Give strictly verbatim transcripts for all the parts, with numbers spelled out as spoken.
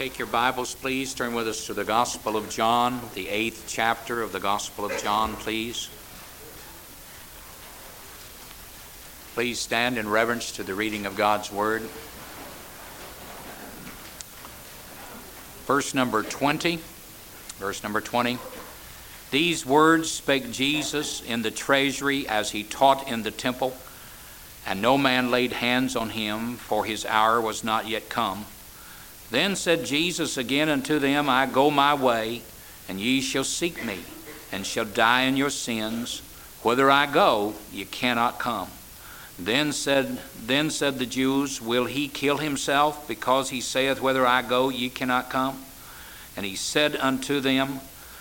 Take your Bibles, please. Turn with us to the Gospel of John, the eighth chapter of the Gospel of John, please. Please stand in reverence to the reading of God's Word. Verse number twenty. Verse number twenty. These words spake Jesus in the treasury as he taught in the temple, and no man laid hands on him, for his hour was not yet come. Then said Jesus again unto them, I go my way, and ye shall seek me, and shall die in your sins. Whither I go, ye cannot come. Then said, then said the Jews, Will he kill himself, because he saith, Whither I go, ye cannot come? And he said unto them,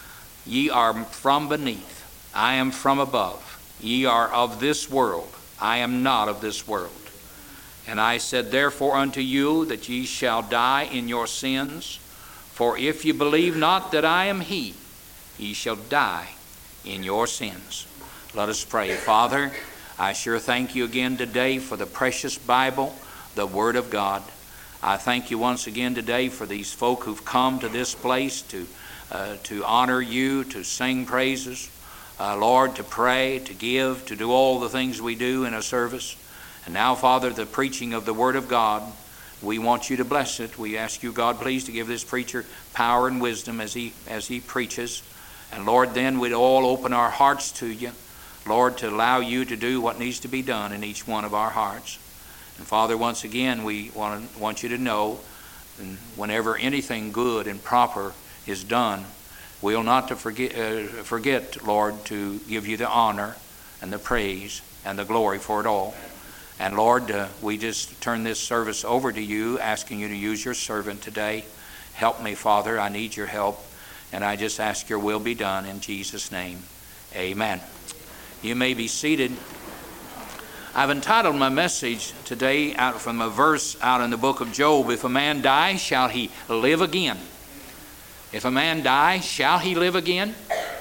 Ye are from beneath, I am from above. Ye are of this world, I am not of this world. And I said therefore unto you that ye shall die in your sins. For if ye believe not that I am he, ye shall die in your sins. Let us pray. Father, I sure thank you again today for the precious Bible, the Word of God. I thank you once again today for these folk who've come to this place to, uh, to honor you, to sing praises, uh, Lord, to pray, to give, to do all the things we do in a service. And now, Father, the preaching of the Word of God, we want you to bless it. We ask you, God, please, to give this preacher power and wisdom as he as he preaches. And Lord, then we'd all open our hearts to you, Lord, to allow you to do what needs to be done in each one of our hearts. And Father, once again, we want, want you to know, and whenever anything good and proper is done, we'll not to forget, uh, forget, Lord, to give you the honor and the praise and the glory for it all. And Lord, uh, we just turn this service over to you, asking you to use your servant today. Help me, Father. I need your help. And I just ask your will be done in Jesus' name. Amen. You may be seated. I've entitled my message today out from a verse out in the book of Job. If a man die, shall he live again? If a man die, shall he live again?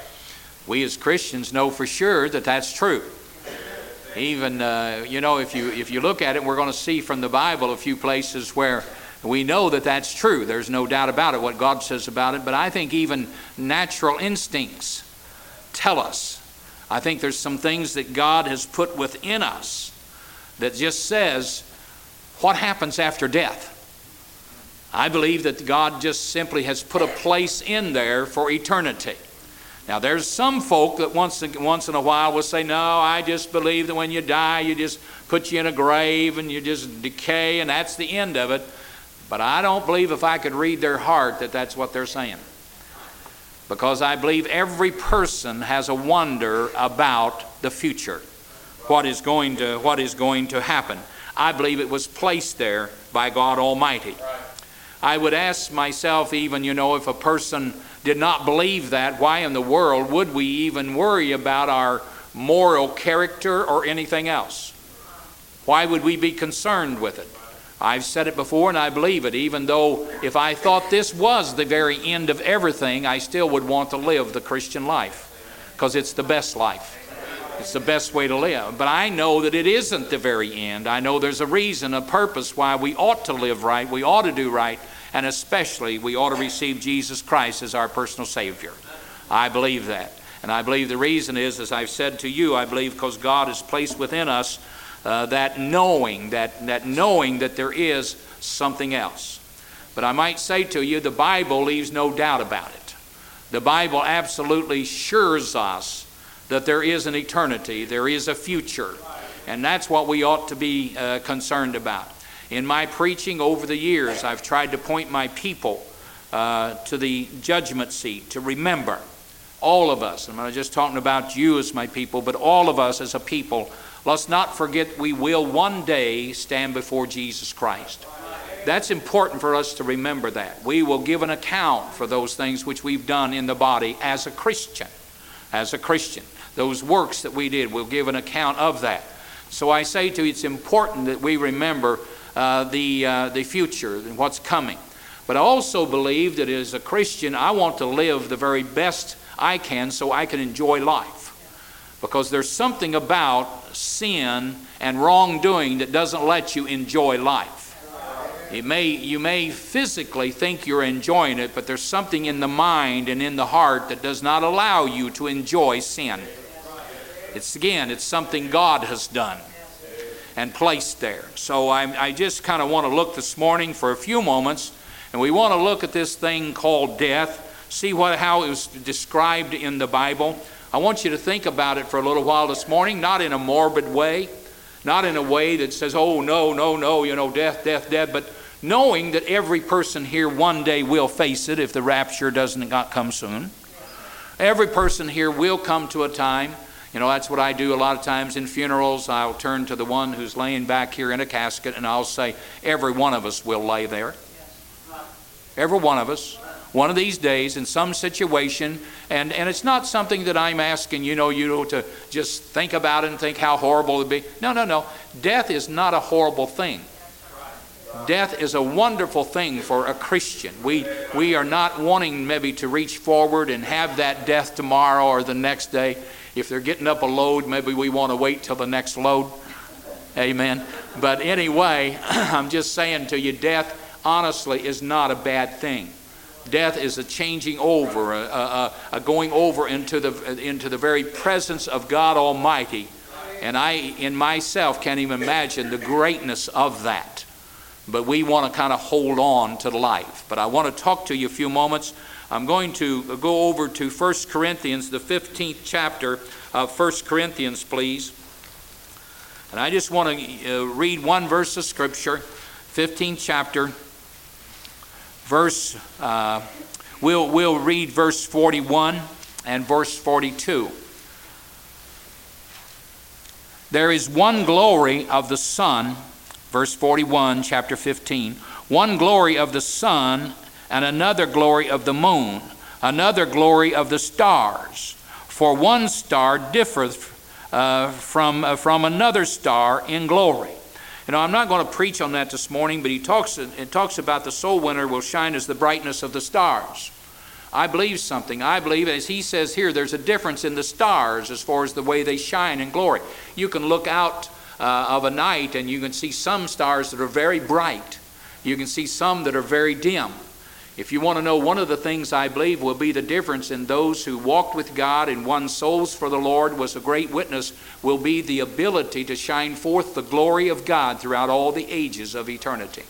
We as Christians know for sure that that's true. Even, uh, you know, if you if you look at it, we're going to see from the Bible a few places where we know that that's true. There's no doubt about it, what God says about it. But I think even natural instincts tell us. I think there's some things that God has put within us that just says, what happens after death? I believe that God just simply has put a place in there for eternity. Now, there's some folk that once, once in a while will say, no, I just believe that when you die, you just put you in a grave and you just decay and that's the end of it. But I don't believe, if I could read their heart, that that's what they're saying. Because I believe every person has a wonder about the future, what is going to, what is going to happen. I believe it was placed there by God Almighty. I would ask myself even, you know, if a person did not believe that, why in the world would we even worry about our moral character or anything else? Why would we be concerned with it? I've said it before and I believe it. Even though if I thought this was the very end of everything, I still would want to live the Christian life because it's the best life. It's the best way to live. But I know that it isn't the very end. I know there's a reason, a purpose why we ought to live right, we ought to do right, and especially we ought to receive Jesus Christ as our personal Savior. I believe that. And I believe the reason is, as I've said to you, I believe because God has placed within us uh, that knowing, that, that knowing that there is something else. But I might say to you, the Bible leaves no doubt about it. The Bible absolutely assures us that there is an eternity, there is a future. And that's what we ought to be uh, concerned about. In my preaching over the years, I've tried to point my people uh, to the judgment seat, to remember, all of us, I'm not just talking about you as my people, but all of us as a people, let's not forget we will one day stand before Jesus Christ. That's important for us to remember that. We will give an account for those things which we've done in the body as a Christian. As a Christian. Those works that we did, we'll give an account of that. So I say to you, it's important that we remember Uh, the uh, the future and what's coming. But I also believe that as a Christian, I want to live the very best I can so I can enjoy life. Because there's something about sin and wrongdoing that doesn't let you enjoy life. It may, you may physically think you're enjoying it, but there's something in the mind and in the heart that does not allow you to enjoy sin. It's again, it's something God has done and placed there. So I, I just kind of want to look this morning for a few moments, and we want to look at this thing called death, see what, how it was described in the Bible. I want you to think about it for a little while this morning, not in a morbid way, not in a way that says, oh, no, no, no, you know, death, death, death, but knowing that every person here one day will face it if the rapture doesn't not come soon. Every person here will come to a time. You know, that's what I do a lot of times in funerals. I'll turn to the one who's laying back here in a casket and I'll say, every one of us will lay there. Every one of us. One of these days in some situation. And, and it's not something that I'm asking, you know, you know, to just think about it and think how horrible it would be. No, no, no. Death is not a horrible thing. Death is a wonderful thing for a Christian. We, we are not wanting maybe to reach forward and have that death tomorrow or the next day. If they're getting up a load, maybe we want to wait till the next load. Amen. But anyway, I'm just saying to you, death honestly is not a bad thing. Death is a changing over, a, a, a going over into the, into the very presence of God Almighty. And I, in myself, can't even imagine the greatness of that. But we want to kind of hold on to life. But I want to talk to you a few moments. I'm going to go over to First Corinthians, the fifteenth chapter of First Corinthians, please. And I just want to uh, read one verse of Scripture, fifteenth chapter, verse, uh, we'll, we'll read verse forty-one and verse forty-two. There is one glory of the sun, verse forty-one, chapter fifteen, one glory of the sun, and another glory of the moon, another glory of the stars. For one star differeth uh, from, uh, from another star in glory. You know, I'm not going to preach on that this morning, but he talks, it talks about the soul winner will shine as the brightness of the stars. I believe something. I believe, as he says here, there's a difference in the stars as far as the way they shine in glory. You can look out uh, of a night and you can see some stars that are very bright. You can see some that are very dim. If you want to know, one of the things I believe will be the difference in those who walked with God and won souls for the Lord, was a great witness, will be the ability to shine forth the glory of God throughout all the ages of eternity.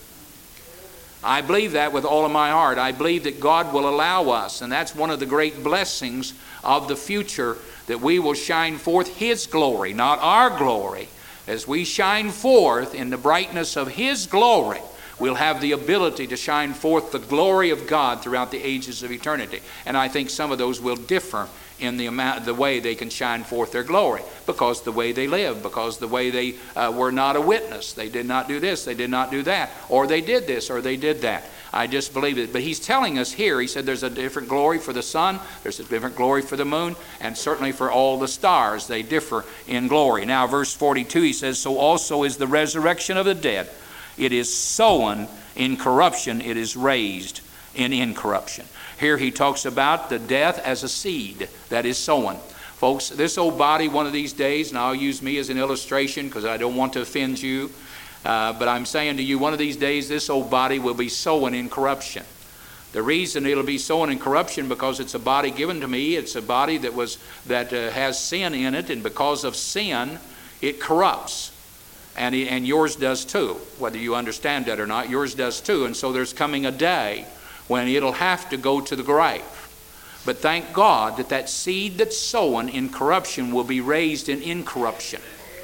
I believe that with all of my heart. I believe that God will allow us, and that's one of the great blessings of the future, that we will shine forth His glory, not our glory. As we shine forth in the brightness of His glory, we'll have the ability to shine forth the glory of God throughout the ages of eternity. And I think some of those will differ in the amount, the way they can shine forth their glory, because the way they live, because the way they uh, were not a witness. They did not do this, they did not do that, or they did this, or they did that. I just believe it. But he's telling us here, he said there's a different glory for the sun, there's a different glory for the moon, and certainly for all the stars. They differ in glory. Now, verse forty-two, he says, so also is the resurrection of the dead. It is sown in corruption, it is raised in incorruption. Here he talks about the death as a seed that is sown. Folks, this old body one of these days, and I'll use me as an illustration because I don't want to offend you, uh, but I'm saying to you, one of these days this old body will be sown in corruption. The reason it'll be sown in corruption, because it's a body given to me, it's a body that was that uh, has sin in it, and because of sin, it corrupts. And, and yours does too, whether you understand that or not, yours does too. And so there's coming a day when it'll have to go to the grave. But thank God that that seed that's sown in corruption will be raised in incorruption.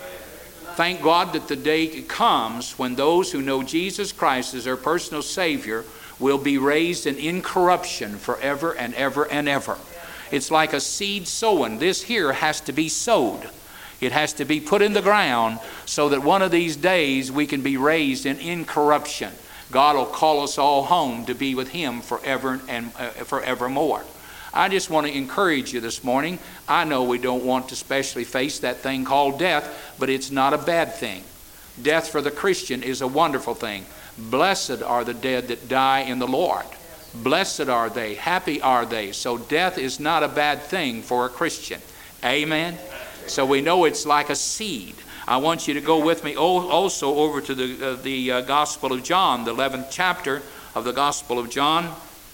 Thank God that the day comes when those who know Jesus Christ as their personal Savior will be raised in incorruption forever and ever and ever. It's like a seed sown. This here has to be sowed. It has to be put in the ground so that one of these days we can be raised in incorruption. God will call us all home to be with Him forever and uh, forevermore. I just want to encourage you this morning. I know we don't want to especially face that thing called death, but it's not a bad thing. Death for the Christian is a wonderful thing. Blessed are the dead that die in the Lord. Blessed are they, happy are they. So death is not a bad thing for a Christian. Amen? So we know it's like a seed. I want you to go with me also over to the, uh, the uh, Gospel of John, the eleventh chapter of the Gospel of John.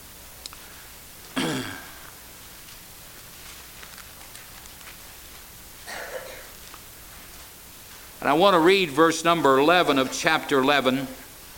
And I want to read verse number eleven of chapter eleven. It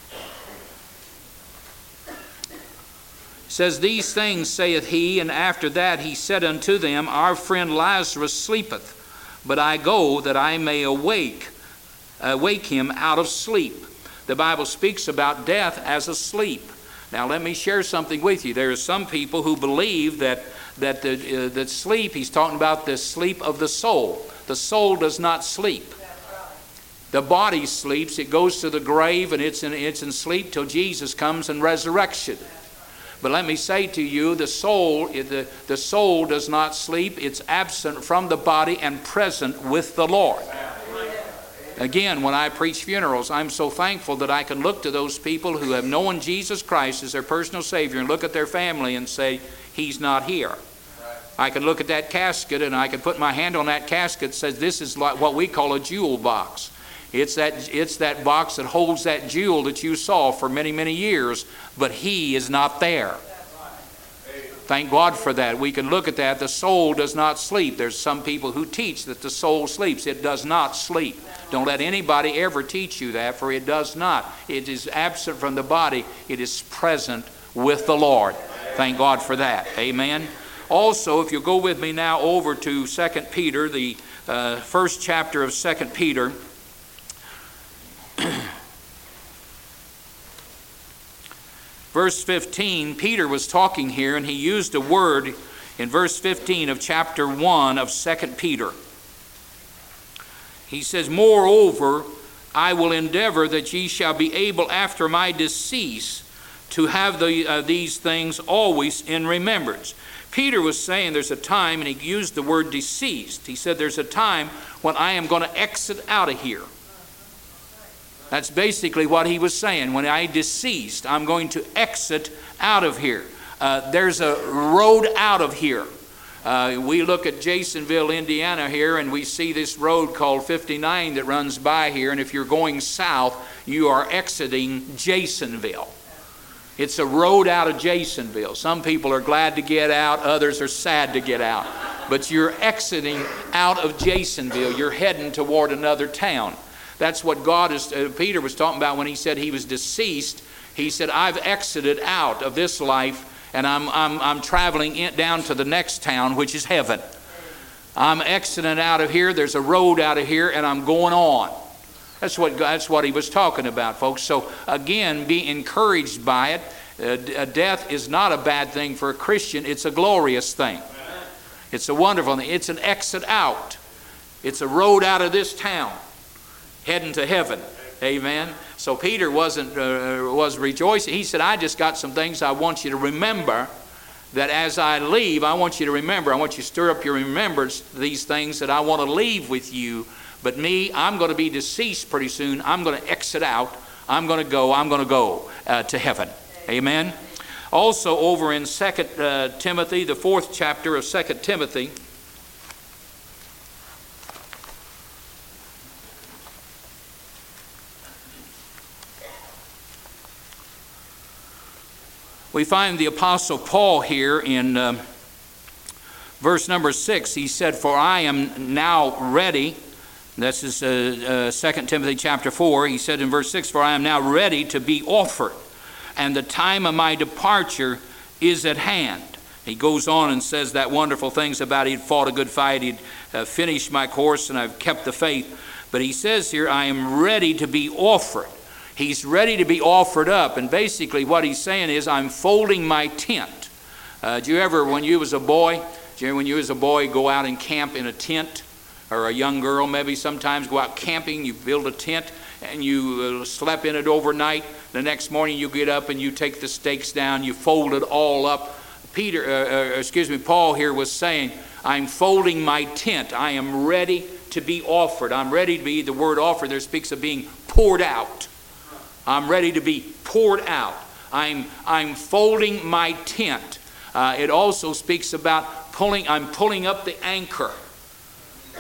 says, "These things saith he, and after that he said unto them, Our friend Lazarus sleepeth, but I go that I may awake, awake him out of sleep." The Bible speaks about death as a sleep. Now let me share something with you. There are some people who believe that, that, the, uh, that sleep, he's talking about the sleep of the soul. The soul does not sleep. The body sleeps, it goes to the grave, and it's in, it's in sleep till Jesus comes and resurrects it. But let me say to you, the soul, the, the soul does not sleep. It's absent from the body and present with the Lord. Again, when I preach funerals, I'm so thankful that I can look to those people who have known Jesus Christ as their personal Savior and look at their family and say, He's not here. I can look at that casket and I can put my hand on that casket that says this is like what we call a jewel box. It's that, it's that box that holds that jewel that you saw for many, many years, but He is not there. Thank God for that. We can look at that. The soul does not sleep. There's some people who teach that the soul sleeps. It does not sleep. Don't let anybody ever teach you that, for it does not. It is absent from the body. It is present with the Lord. Thank God for that. Amen. Also, if you'll go with me now over to Second Peter, the uh, first chapter of Second Peter. Verse fifteen, Peter was talking here, and he used a word in verse fifteen of chapter one of Second Peter. He says, "Moreover, I will endeavor that ye shall be able after my decease to have the, uh, these things always in remembrance." Peter was saying there's a time, and he used the word deceased. He said there's a time when I am going to exit out of here. That's basically what he was saying. When I deceased, I'm going to exit out of here. Uh, there's a road out of here. Uh, we look at Jasonville, Indiana here, and we see this road called fifty-nine that runs by here. And if you're going south, you are exiting Jasonville. It's a road out of Jasonville. Some people are glad to get out. Others are sad to get out. But you're exiting out of Jasonville. You're heading toward another town. That's what God is, uh, Peter was talking about when he said he was deceased. He said, I've exited out of this life, and I'm, I'm, I'm traveling in, down to the next town, which is heaven. I'm exiting out of here. There's a road out of here, and I'm going on. That's what, that's what he was talking about, folks. So again, be encouraged by it. Uh, death is not a bad thing for a Christian. It's a glorious thing. It's a wonderful thing. It's an exit out. It's a road out of this town, heading to heaven. Amen. So Peter wasn't uh, was rejoicing. He said, I just got some things I want you to remember, that as I leave, I want you to remember. I want you to stir up your remembrance, these things that I want to leave with you. But me, I'm going to be deceased pretty soon. I'm going to exit out. I'm going to go. I'm going to go uh, to heaven. Amen. Also over in Second uh, Timothy, the fourth chapter of Second Timothy, we find the Apostle Paul here in uh, verse number six. He said, for I am now ready. This is uh, uh, Second Timothy chapter four. He said in verse six, for I am now ready to be offered, and the time of my departure is at hand. He goes on and says that wonderful things about he'd fought a good fight, he'd uh, finished my course, and I've kept the faith. But he says here, I am ready to be offered. He's ready to be offered up. And basically what he's saying is, I'm folding my tent. Uh, did you ever, when you was a boy, did you ever, when you was a boy, go out and camp in a tent? Or a young girl maybe sometimes go out camping, you build a tent, and you uh, slept in it overnight. The next morning you get up and you take the stakes down, you fold it all up. Peter, uh, uh, excuse me, Paul here was saying, I'm folding my tent. I am ready to be offered. I'm ready to be, the word offered there speaks of being poured out. I'm ready to be poured out. I'm, I'm folding my tent. Uh, it also speaks about pulling, I'm pulling up the anchor.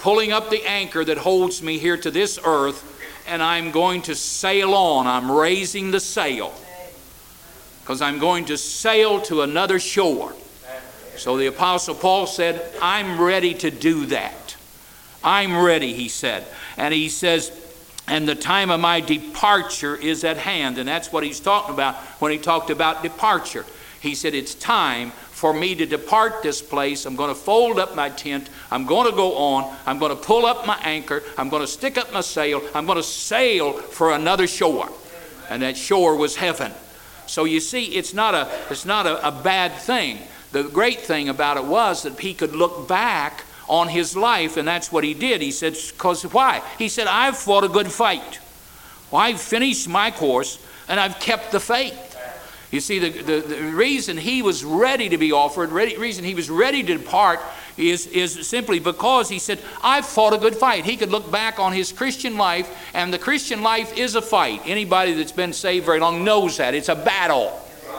pulling up the anchor that holds me here to this earth, and I'm going to sail on. I'm raising the sail because I'm going to sail to another shore. So the Apostle Paul said, I'm ready to do that. I'm ready, he said. And he says, and the time of my departure is at hand. And that's what he's talking about when he talked about departure. He said, it's time for me to depart this place. I'm going to fold up my tent. I'm going to go on. I'm going to pull up my anchor. I'm going to stick up my sail. I'm going to sail for another shore. And that shore was heaven. So you see, it's not a, it's not a, a bad thing. The great thing about it was that he could look back on his life, and that's what he did. He said, because why? He said, I've fought a good fight. Well, I've finished my course, and I've kept the faith. You see, the, the, the reason he was ready to be offered, ready, reason he was ready to depart is, is simply because he said, I've fought a good fight. He could look back on his Christian life, and the Christian life is a fight. Anybody that's been saved very long knows that. It's a battle.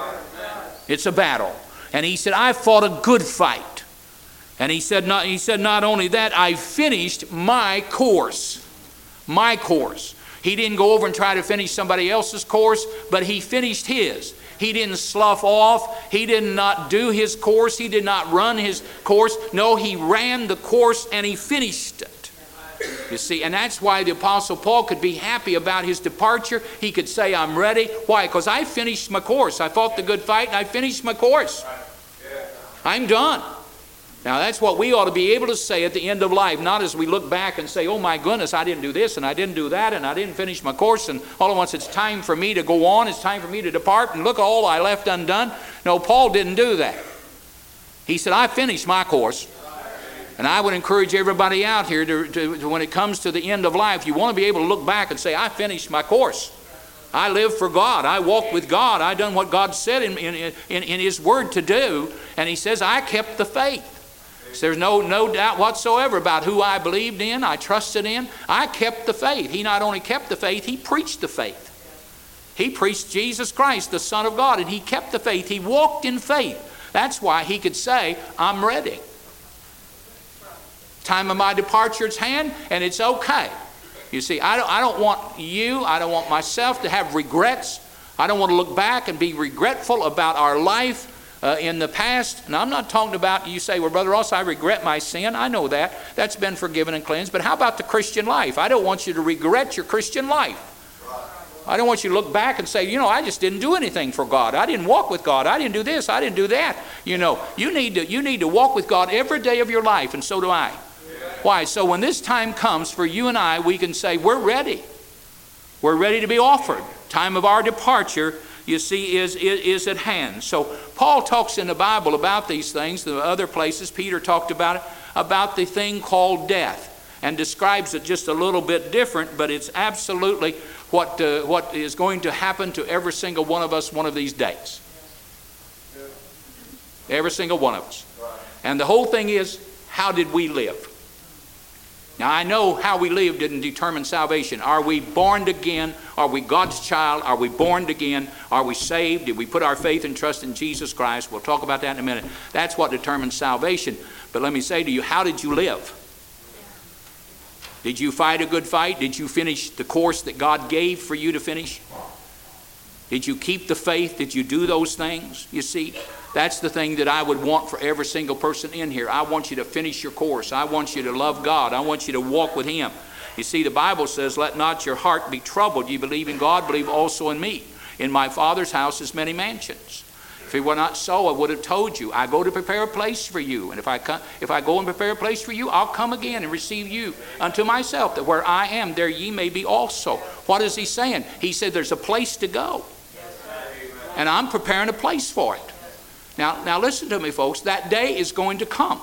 It's a battle. And he said, I've fought a good fight. And he said, not, he said, not only that, I finished my course. My course. He didn't go over and try to finish somebody else's course, but he finished his. He didn't slough off. He did not do his course. He did not run his course. No, he ran the course and he finished it. You see, and that's why the Apostle Paul could be happy about his departure. He could say, I'm ready. Why? Because I finished my course. I fought the good fight and I finished my course. I'm done. Now that's what we ought to be able to say at the end of life, not as we look back and say, oh my goodness, I didn't do this and I didn't do that and I didn't finish my course and all at once it's time for me to go on, it's time for me to depart and look all I left undone. No, Paul didn't do that. He said, I finished my course. And I would encourage everybody out here to, to, to when it comes to the end of life, you want to be able to look back and say, I finished my course. I live for God. I walked with God. I done what God said in, in, in, in His Word to do. And He says, I kept the faith. So there's no, no doubt whatsoever about who I believed in, I trusted in. I kept the faith. He not only kept the faith, he preached the faith. He preached Jesus Christ, the Son of God, and he kept the faith. He walked in faith. That's why he could say, I'm ready. Time of my departure is hand, and it's okay. You see, I don't, I don't want you, I don't want myself to have regrets. I don't want to look back and be regretful about our life Uh, in the past. Now I'm not talking about, you say, well, Brother Ross, I regret my sin. I know that. That's been forgiven and cleansed. But how about the Christian life? I don't want you to regret your Christian life. I don't want you to look back and say, you know, I just didn't do anything for God. I didn't walk with God. I didn't do this. I didn't do that. You know, you need to, you need to walk with God every day of your life, and so do I. Why? So when this time comes for you and I, we can say, we're ready. We're ready to be offered. Time of our departure, you see, is, is, is at hand. So Paul talks in the Bible about these things. The other places, Peter talked about it, about the thing called death, and describes it just a little bit different, but it's absolutely what, uh, what is going to happen to every single one of us one of these days. Every single one of us. And the whole thing is, how did we live? Now, I know how we live didn't determine salvation. Are we born again? Are we God's child? Are we born again? Are we saved? Did we put our faith and trust in Jesus Christ? We'll talk about that in a minute. That's what determines salvation. But let me say to you, how did you live? Did you fight a good fight? Did you finish the course that God gave for you to finish? Did you keep the faith? Did you do those things? You see, that's the thing that I would want for every single person in here. I want you to finish your course. I want you to love God. I want you to walk with Him. You see, the Bible says, let not your heart be troubled. You believe in God, believe also in me. In my Father's house is many mansions. If it were not so, I would have told you. I go to prepare a place for you. And if I, come, if I go and prepare a place for you, I'll come again and receive you unto myself, that where I am, there ye may be also. What is He saying? He said there's a place to go. And I'm preparing a place for it. Now, now listen to me, folks. That day is going to come.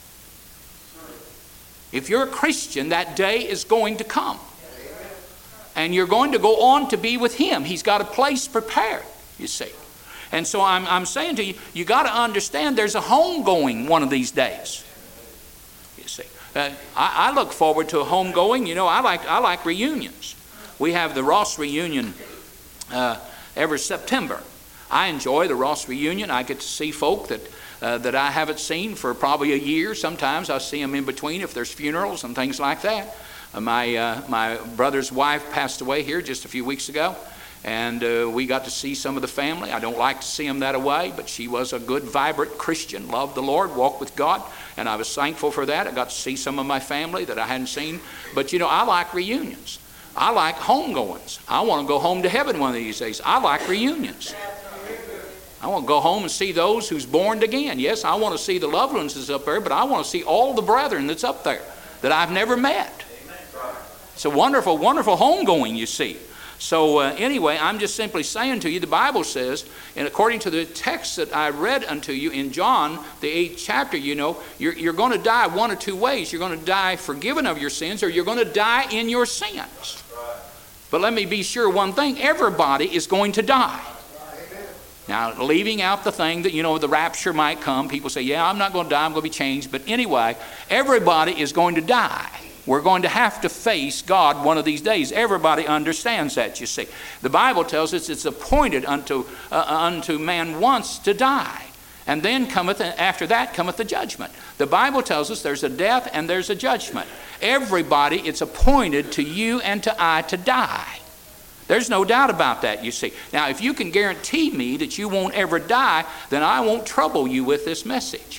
If you're a Christian, that day is going to come. And you're going to go on to be with Him. He's got a place prepared, you see. And so I'm, I'm saying to you, you got to understand there's a homegoing one of these days. You see. Uh, I, I look forward to a homegoing. You know, I like, I like reunions. We have the Ross reunion uh, every September. I enjoy the Ross reunion. I get to see folk that uh, that I haven't seen for probably a year. Sometimes I see them in between if there's funerals and things like that. Uh, my uh, my brother's wife passed away here just a few weeks ago, and uh, we got to see some of the family. I don't like to see them that away, but she was a good, vibrant Christian, loved the Lord, walked with God, and I was thankful for that. I got to see some of my family that I hadn't seen. But you know, I like reunions. I like homegoings. I want to go home to heaven one of these days. I like reunions. I want to go home and see those who's born again. Yes, I want to see the loved ones that's up there, but I want to see all the brethren that's up there that I've never met. It's a wonderful, wonderful homegoing, you see. So uh, anyway, I'm just simply saying to you, the Bible says, and according to the text that I read unto you in John, the eighth chapter, you know, you're, you're going to die one or two ways. You're going to die forgiven of your sins, or you're going to die in your sins. But let me be sure one thing, everybody is going to die. Now, leaving out the thing that, you know, the rapture might come. People say, yeah, I'm not going to die, I'm going to be changed. But anyway, everybody is going to die. We're going to have to face God one of these days. Everybody understands that, you see. The Bible tells us it's appointed unto, uh, unto man once to die. And then cometh, after that cometh the judgment. The Bible tells us there's a death and there's a judgment. Everybody, it's appointed to you and to I to die. There's no doubt about that, you see. Now, if you can guarantee me that you won't ever die, then I won't trouble you with this message.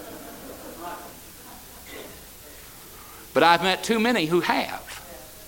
But I've met too many who have.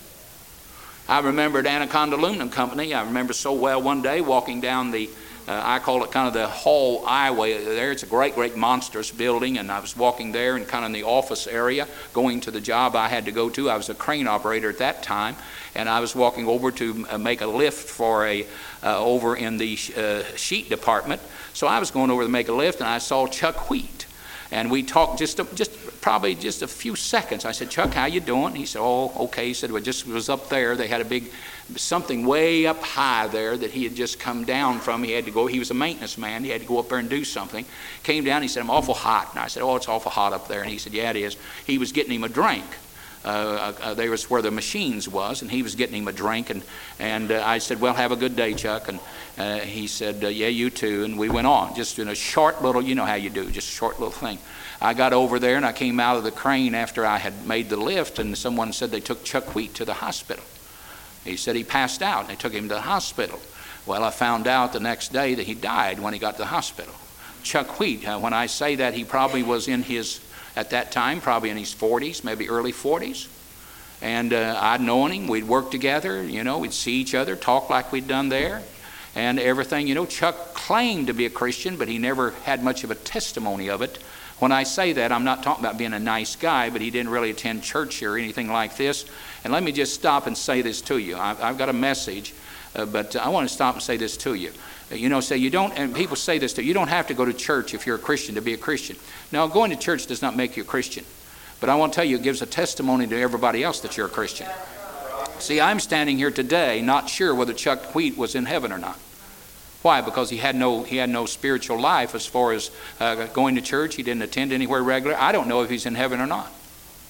I remember at Anaconda Aluminum Company, I remember so well one day walking down the, uh, I call it kind of the hall aisleway there. It's a great, great monstrous building, and I was walking there and kind of in the office area going to the job I had to go to. I was a crane operator at that time. And I was walking over to make a lift for a, uh, over in the uh, sheet department. So I was going over to make a lift, and I saw Chuck Wheat. And we talked just, a, just probably just a few seconds. I said, Chuck, how you doing? He said, oh, okay. He said, well, just was up there. They had a big, something way up high there that he had just come down from. He had to go, he was a maintenance man. He had to go up there and do something. Came down, he said, I'm awful hot. And I said, oh, it's awful hot up there. And he said, yeah, it is. He was getting him a drink. Uh, uh, there was where the machines was, and he was getting him a drink, and, and uh, I said, well, have a good day, Chuck, and uh, he said, uh, yeah, you too, and we went on, just in a short little, you know how you do, just a short little thing. I got over there, and I came out of the crane after I had made the lift, and someone said they took Chuck Wheat to the hospital. He said he passed out, and they took him to the hospital. Well, I found out the next day that he died when he got to the hospital. Chuck Wheat, uh, when I say that, he probably was in his at that time, probably in his forties, maybe early forties. And uh, I'd known him. We'd worked together. You know, we'd see each other, talk like we'd done there, and everything. You know, Chuck claimed to be a Christian, but he never had much of a testimony of it. When I say that, I'm not talking about being a nice guy, but he didn't really attend church or anything like this. And let me just stop and say this to you. I've, I've got a message, uh, but I want to stop and say this to you. You know, say you don't, and people say this too, you don't have to go to church if you're a Christian to be a Christian. Now, going to church does not make you a Christian. But I want to tell you, it gives a testimony to everybody else that you're a Christian. See, I'm standing here today not sure whether Chuck Wheat was in heaven or not. Why? Because he had no, he had no spiritual life as far as uh, going to church. He didn't attend anywhere regular. I don't know if he's in heaven or not.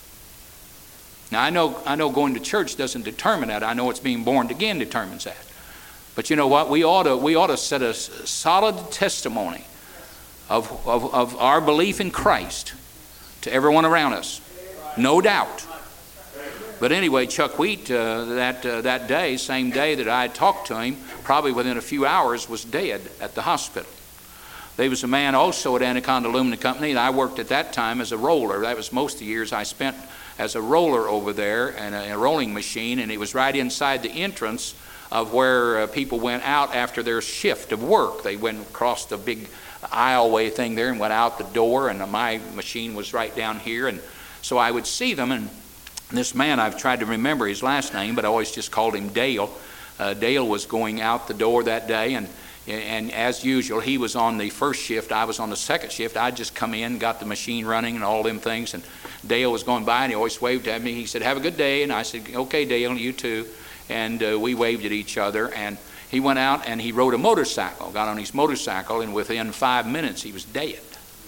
Now, I know, I know going to church doesn't determine that. I know it's being born again determines that. But you know what? We ought to, we ought to set a solid testimony of, of, of our belief in Christ to everyone around us. No doubt. But anyway, Chuck Wheat, uh, that, uh, that day, same day that I had talked to him, probably within a few hours, was dead at the hospital. There was a man also at Anaconda Aluminum Company, and I worked at that time as a roller. That was most of the years I spent as a roller over there and a, a rolling machine, and it was right inside the entrance of where uh, people went out after their shift of work. They went across the big aisleway thing there and went out the door, and my machine was right down here. And so I would see them, and this man, I've tried to remember his last name, but I always just called him Dale. Uh, Dale was going out the door that day, and and as usual, he was on the first shift, I was on the second shift. I'd just come in, got the machine running and all them things, and Dale was going by, and he always waved at me. He said, have a good day, and I said, okay, Dale, you too. And uh, we waved at each other, and he went out and he rode a motorcycle, got on his motorcycle, and within five minutes he was dead.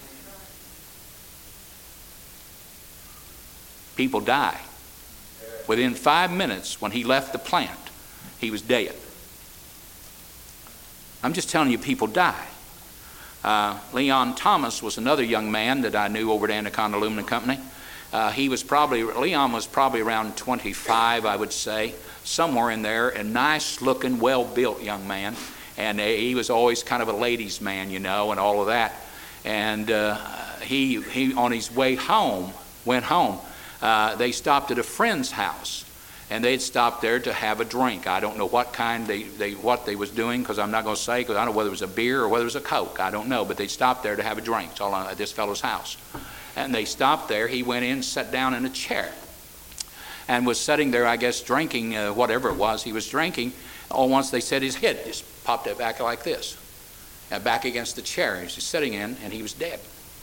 People die. Within five minutes when he left the plant, he was dead. I'm just telling you, people die. Uh, Leon Thomas was another young man that I knew over at Anaconda Aluminum Company. Uh, he was probably, Leon was probably around twenty-five, I would say, somewhere in there, a nice-looking, well-built young man. And uh, he was always kind of a ladies' man, you know, and all of that. And uh, he, he, on his way home, went home, uh, they stopped at a friend's house. And they'd stopped there to have a drink. I don't know what kind they, they what they was doing, because I'm not going to say, because I don't know whether it was a beer or whether it was a Coke. I don't know, but they stopped there to have a drink. It's all at this fellow's house. And they stopped there. He went in, sat down in a chair, and was sitting there, I guess, drinking uh, whatever it was he was drinking. All once they said his head just popped up back like this, and back against the chair he was just sitting in, and he was dead.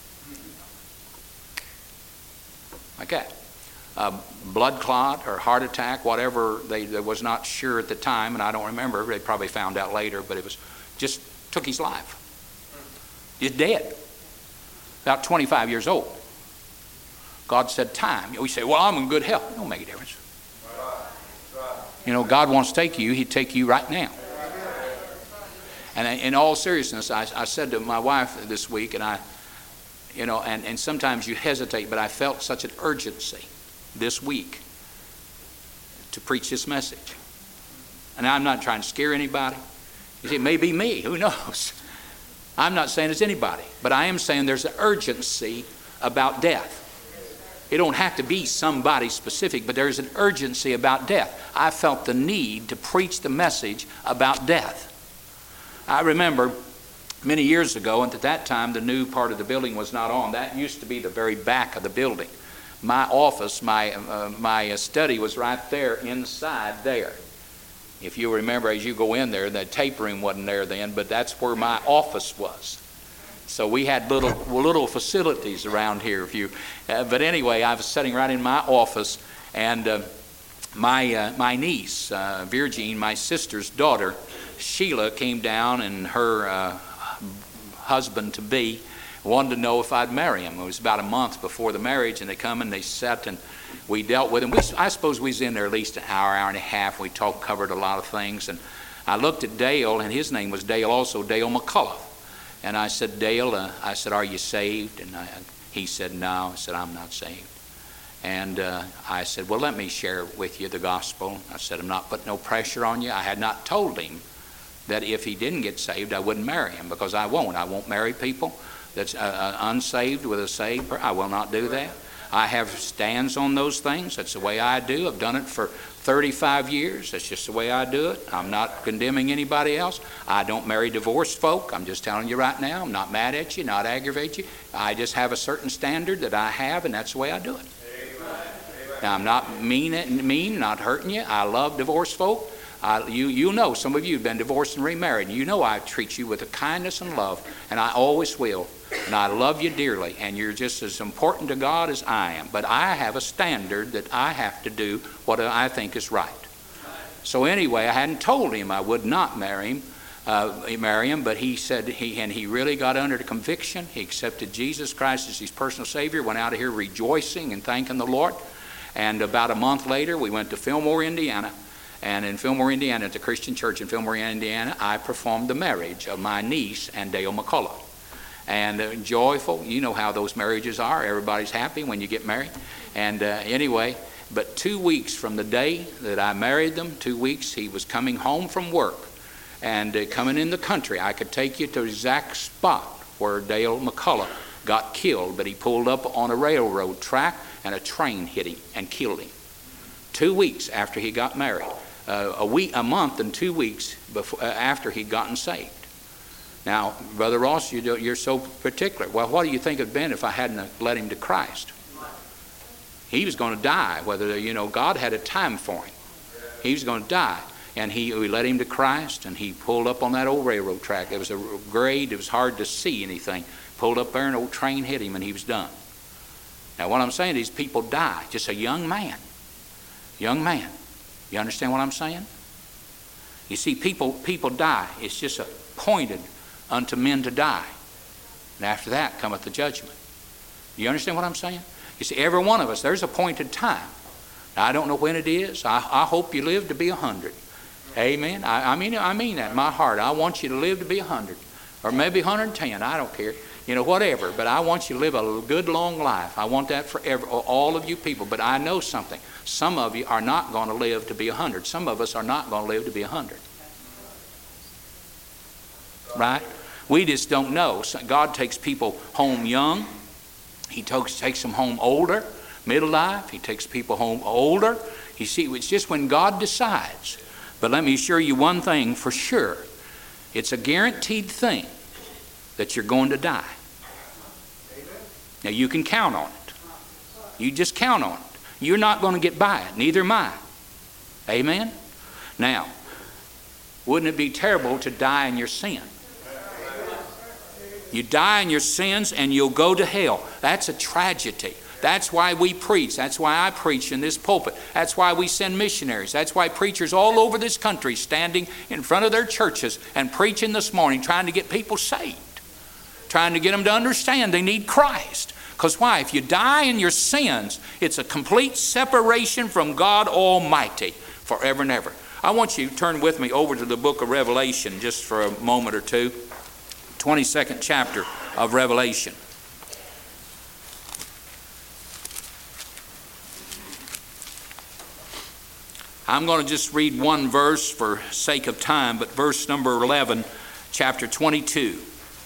Like that. Uh, blood clot or heart attack, whatever, they, they was not sure at the time, and I don't remember. They probably found out later, but it was just took his life. He's dead. About twenty-five years old. God said time. We say, well, I'm in good health. It don't make a difference. You know, God wants to take you, he'd take you right now. And in all seriousness, I, I said to my wife this week, and I, you know, and, and sometimes you hesitate, but I felt such an urgency this week to preach this message. And I'm not trying to scare anybody. You see, it may be me, who knows? I'm not saying it's anybody, but I am saying there's an urgency about death. It don't have to be somebody specific, but there's an urgency about death. I felt the need to preach the message about death. I remember many years ago, and at that time the new part of the building was not on. That used to be the very back of the building. My office, my, uh, my study was right there inside there. If you remember, as you go in there, the tape room wasn't there then, but that's where my office was. So we had little little facilities around here. If you, uh, but anyway, I was sitting right in my office, and uh, my uh, my niece, uh, Virgin, my sister's daughter, Sheila, came down, and her uh, husband-to-be wanted to know if I'd marry him. It was about a month before the marriage, and they come and they sat, and we dealt with him. We, I suppose we was in there at least an hour, hour and a half. We talked, covered a lot of things, and I looked at Dale, and his name was Dale also, Dale McCullough. And I said, Dale, uh, I said, are you saved? And I, he said, no. I said, I'm not saved. And uh, I said, well, let me share with you the gospel. I said, I'm not putting no pressure on you. I had not told him that if he didn't get saved, I wouldn't marry him, because I won't. I won't marry people that's uh, uh, unsaved with a saved person. I will not do that. I have stands on those things. That's the way I do. I've done it for thirty-five years. That's just the way I do it. I'm not condemning anybody else. I don't marry divorced folk. I'm just telling you right now. I'm not mad at you, not aggravate you. I just have a certain standard that I have, and that's the way I do it. Now, I'm not mean, mean, not hurting you. I love divorced folk. I, you, you know, some of you have been divorced and remarried. And you know I treat you with a kindness and love, and I always will. And I love you dearly, and you're just as important to God as I am. But I have a standard that I have to do what I think is right. So anyway, I hadn't told him I would not marry him, uh, marry him, but he said, he and he really got under the conviction. He accepted Jesus Christ as his personal Savior, went out of here rejoicing and thanking the Lord. And about a month later, we went to Fillmore, Indiana. And in Fillmore, Indiana, at the Christian church in Fillmore, Indiana, I performed the marriage of my niece and Dale McCullough. And uh, joyful, you know how those marriages are. Everybody's happy when you get married. And uh, anyway, but two weeks from the day that I married them, two weeks, he was coming home from work and uh, coming in the country. I could take you to the exact spot where Dale McCullough got killed, but he pulled up on a railroad track and a train hit him and killed him. Two weeks after he got married. Uh, a week, a month and two weeks before, uh, after he'd gotten saved. Now, Brother Ross, you do, you're so particular. Well, what do you think it would have been if I hadn't led him to Christ? He was going to die, whether, you know, God had a time for him. He was going to die. And he, we led him to Christ, and he pulled up on that old railroad track. It was a grade, it was hard to see anything. Pulled up there, and an old train hit him, and he was done. Now, what I'm saying is people die. Just a young man. Young man. You understand what I'm saying? You see, people people die. It's just appointed unto men to die. And after that cometh the judgment. You understand what I'm saying? You see, every one of us, there's appointed time. Now, I don't know when it is. I, I hope you live to be a hundred. Amen. I, I mean I mean that in my heart. I want you to live to be one hundred. Or maybe one hundred ten. I don't care. You know, whatever. But I want you to live a good, long life. I want that for every, all of you people. But I know something. Some of you are not going to live to be one hundred. Some of us are not going to live to be one hundred. Right? We just don't know. God takes people home young. He takes, takes them home older, middle life. He takes people home older. You see, it's just when God decides. But let me assure you one thing for sure. It's a guaranteed thing that you're going to die. Now you can count on it. You just count on it. You're not going to get by it. Neither am I. Amen? Now, wouldn't it be terrible to die in your sin? You die in your sins and you'll go to hell. That's a tragedy. That's why we preach. That's why I preach in this pulpit. That's why we send missionaries. That's why preachers all over this country standing in front of their churches and preaching this morning, trying to get people saved, trying to get them to understand they need Christ. Because why? If you die in your sins, it's a complete separation from God Almighty forever and ever. I want you to turn with me over to the book of Revelation just for a moment or two. twenty-second chapter of Revelation. I'm going to just read one verse for sake of time, but verse number eleven, chapter twenty-two.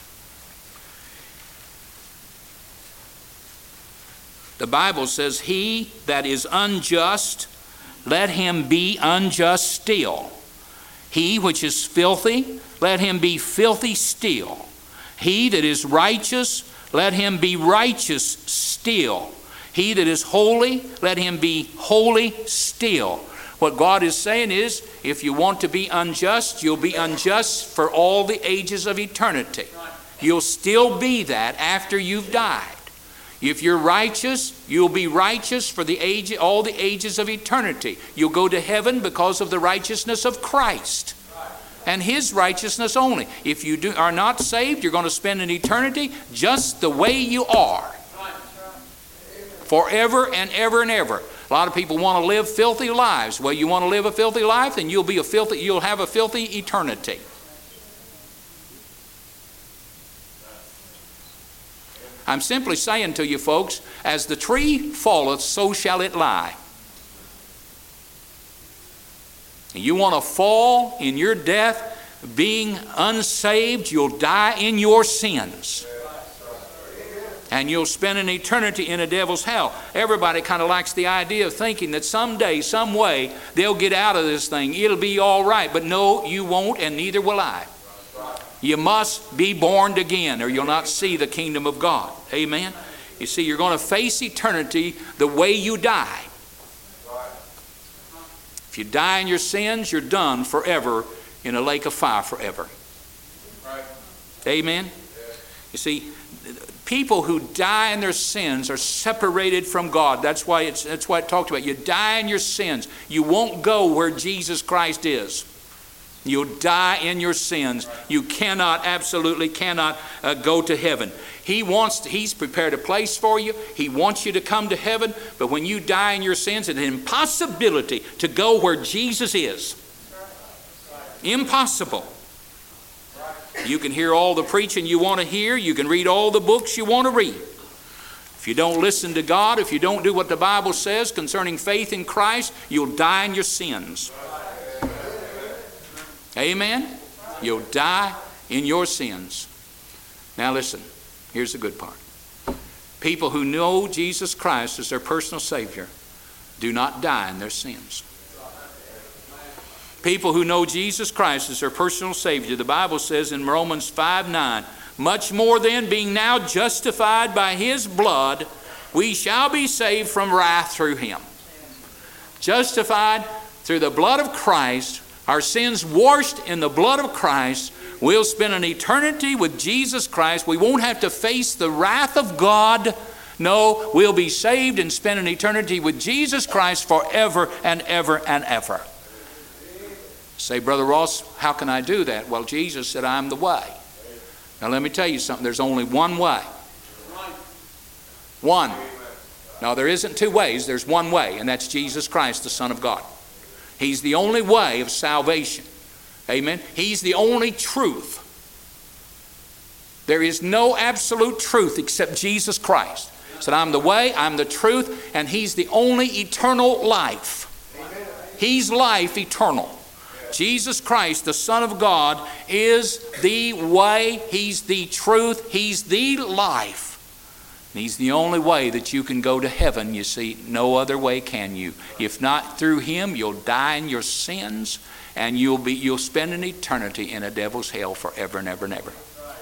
The Bible says, "He that is unjust, let him be unjust still. He which is filthy, let him be filthy still. He that is righteous, let him be righteous still. He that is holy, let him be holy still." What God is saying is, if you want to be unjust, you'll be unjust for all the ages of eternity. You'll still be that after you've died. If you're righteous, you'll be righteous for the age, all the ages of eternity. You'll go to heaven because of the righteousness of Christ and His righteousness only. If you do, are not saved, you're going to spend an eternity just the way you are, forever and ever and ever. A lot of people want to live filthy lives. Well, you want to live a filthy life, then you'll be a filthy, you'll have a filthy eternity. I'm simply saying to you folks, as the tree falleth, so shall it lie. And you want to fall in your death, being unsaved, you'll die in your sins. And you'll spend an eternity in a devil's hell. Everybody kind of likes the idea of thinking that someday, some way, they'll get out of this thing. It'll be all right. But no, you won't, and neither will I. You must be born again, or you'll not see the kingdom of God. Amen? You see, you're going to face eternity the way you die. If you die in your sins, you're done forever in a lake of fire forever. Amen? You see, people who die in their sins are separated from God. That's why it's that's why it talked about. You die in your sins. You won't go where Jesus Christ is. You'll die in your sins. You cannot, absolutely cannot uh, go to heaven. He wants, to, He's prepared a place for you. He wants you to come to heaven. But when you die in your sins, it's an impossibility to go where Jesus is. Impossible. You can hear all the preaching you want to hear. You can read all the books you want to read. If you don't listen to God, if you don't do what the Bible says concerning faith in Christ, you'll die in your sins. Amen? You'll die in your sins. Now listen, here's the good part. People who know Jesus Christ as their personal Savior do not die in their sins. People who know Jesus Christ as their personal Savior, the Bible says in Romans five nine, "Much more then, being now justified by His blood, we shall be saved from wrath through Him." Justified through the blood of Christ, our sins washed in the blood of Christ, we'll spend an eternity with Jesus Christ. We won't have to face the wrath of God. No, we'll be saved and spend an eternity with Jesus Christ forever and ever and ever. Say, "Brother Ross, how can I do that?" Well, Jesus said, "I'm the way." Now let me tell you something. There's only one way. One. No, there isn't two ways. There's one way, and that's Jesus Christ, the Son of God. He's the only way of salvation. Amen. He's the only truth. There is no absolute truth except Jesus Christ. He said, I'm the way, I'm the truth, and He's the only eternal life. He's life eternal. Jesus Christ, the Son of God, is the way, He's the truth, He's the life. And He's the only way that you can go to heaven, you see. No other way can you. If not through Him, you'll die in your sins, and you'll be you'll spend an eternity in a devil's hell forever and ever and ever.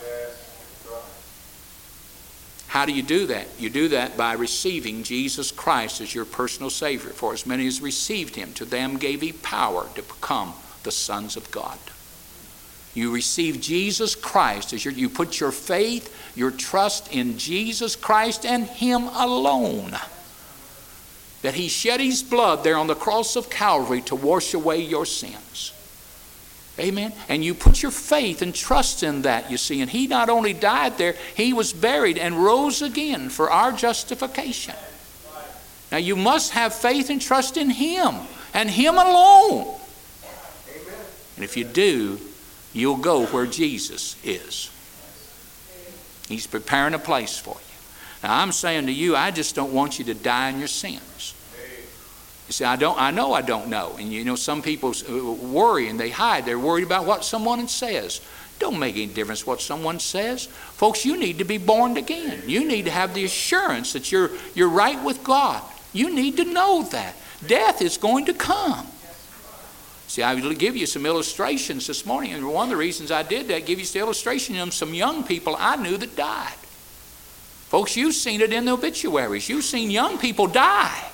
How do you do that? You do that by receiving Jesus Christ as your personal Savior. For as many as received Him, to them gave He power to become the sons of God. You receive Jesus Christ as your, you put your faith, your trust in Jesus Christ and Him alone. That He shed His blood there on the cross of Calvary to wash away your sins. Amen. And you put your faith and trust in that, you see. And He not only died there, He was buried and rose again for our justification. Now you must have faith and trust in Him and Him alone. And if you do, you'll go where Jesus is. He's preparing a place for you. Now I'm saying to you, I just don't want you to die in your sins. You see, I don't. I know I don't know. And you know, some people worry and they hide. They're worried about what someone says. Don't make any difference what someone says. Folks, you need to be born again. You need to have the assurance that you're, you're right with God. You need to know that. Death is going to come. See, I will give you some illustrations this morning, and one of the reasons I did that, give you some illustration of some young people I knew that died. Folks, you've seen it in the obituaries. You've seen young people die.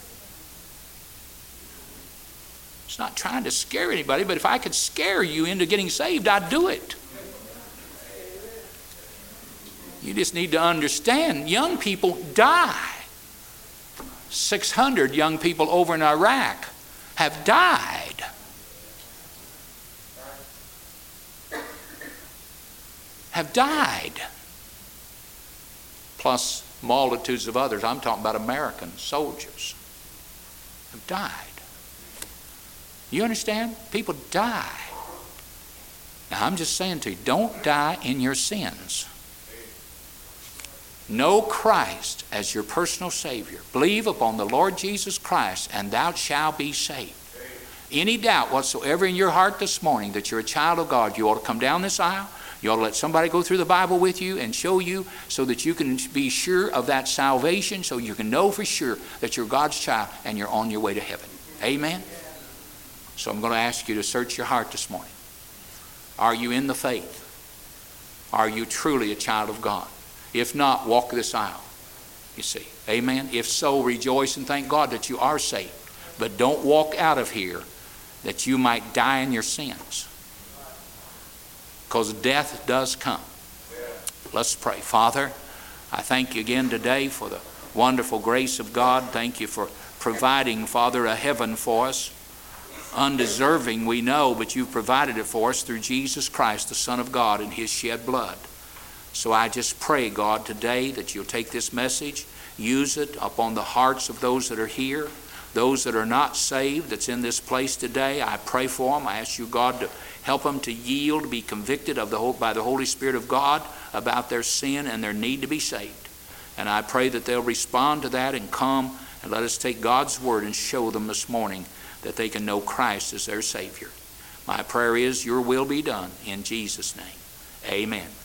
It's not trying to scare anybody, but if I could scare you into getting saved, I'd do it. You just need to understand, young people die. six hundred young people over in Iraq have died. Have died. Plus multitudes of others. I'm talking about American soldiers have died. You understand? People die. Now I'm just saying to you, don't die in your sins. Know Christ as your personal Savior. Believe upon the Lord Jesus Christ, and thou shalt be saved. Any doubt whatsoever in your heart this morning that you're a child of God, you ought to come down this aisle. You ought to let somebody go through the Bible with you and show you so that you can be sure of that salvation, so you can know for sure that you're God's child and you're on your way to heaven. Amen? So I'm going to ask you to search your heart this morning. Are you in the faith? Are you truly a child of God? If not, walk this aisle, you see. Amen? If so, rejoice and thank God that you are saved. But don't walk out of here that you might die in your sins. Because death does come. Let's pray. Father, I thank you again today for the wonderful grace of God. Thank you for providing, Father, a heaven for us. Undeserving, we know, but you've provided it for us through Jesus Christ, the Son of God, and His shed blood. So I just pray, God, today that you'll take this message, use it upon the hearts of those that are here, those that are not saved that's in this place today. I pray for them. I ask you, God, to help them to yield, be convicted of the whole, by the Holy Spirit of God about their sin and their need to be saved. And I pray that they'll respond to that and come and let us take God's word and show them this morning that they can know Christ as their Savior. My prayer is your will be done in Jesus' name. Amen.